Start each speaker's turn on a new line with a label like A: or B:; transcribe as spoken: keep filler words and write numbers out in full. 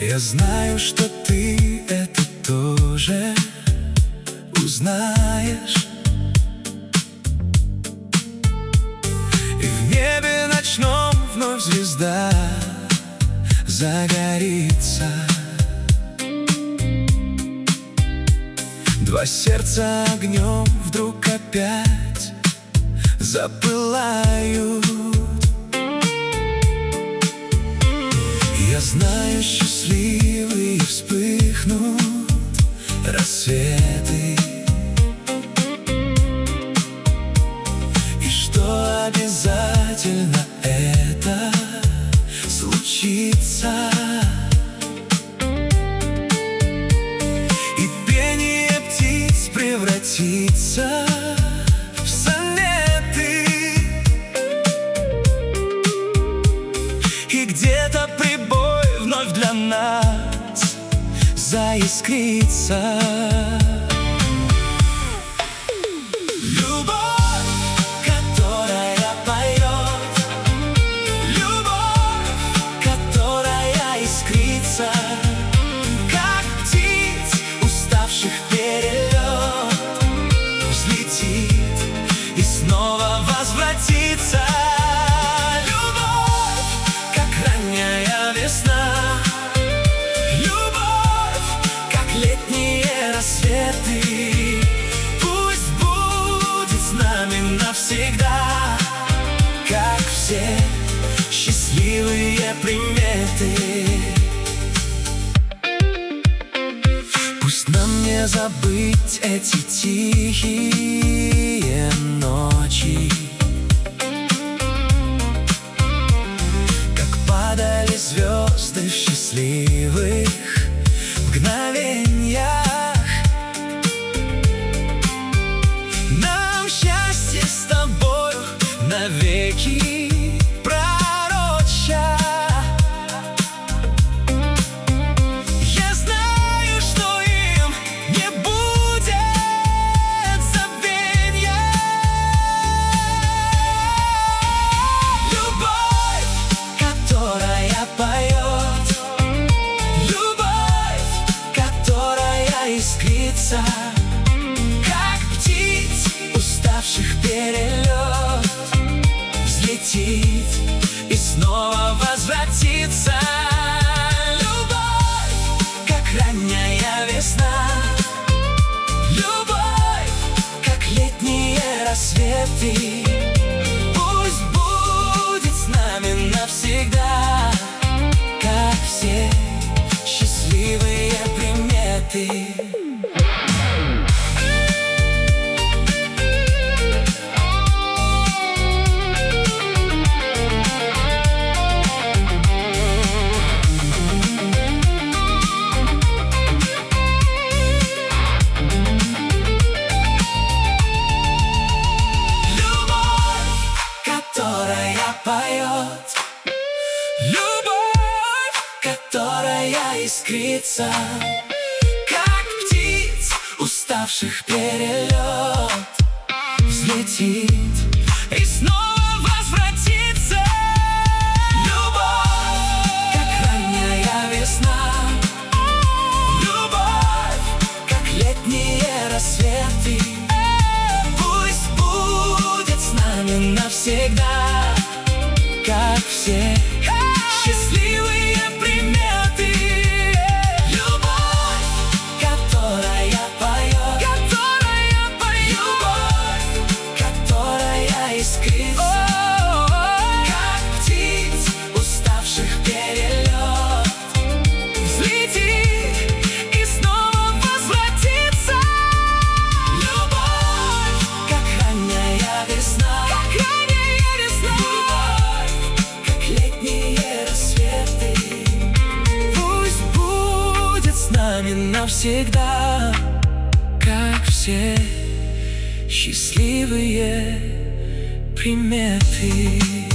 A: Я знаю, что ты это тоже узнаешь, и в небе ночном вновь звезда загорится. Два сердца огнем вдруг опять запылают. Я знаю, счастливые вспыхнут рассветы, и что обязательно это случится. И пение птиц превратится в сонеты, и где-то прибой вновь для нас заискрится. Любовь, которая поет, любовь, которая искрится, как птиц, уставших перелет, взлетит и снова возвратится. Любовь, как ранняя весна, любовь, как летние рассветы, пусть будет с нами навсегда, как все счастливые приметы. Пусть нам не забыть эти тихие ночи, как падали звезды в счастливых мгновениях. Нам счастье с тобой навеки пророча. Я знаю, что им не будет забвенья. Любовь, которая поет, любовь, которая искрится, как птиц, уставших перелет, взлетит и снова возвратится. Любовь, как ранняя весна, любовь, как летние рассветы, пусть будет с нами навсегда, как все счастливые приметы. Поет, любовь, которая искрится, как птиц, уставших перелет, взлетит и снова возвратится. Любовь, как ранняя весна, любовь, как летние рассветы, пусть будет с нами навсегда, как все счастливые приметы. Любовь, которая поет, которая поет, любовь, которая искрится, как птиц, уставших перелет, взлетит и снова возвратится. Любовь, как ранняя весна, как ранняя весна, навсегда, как все счастливые приметы.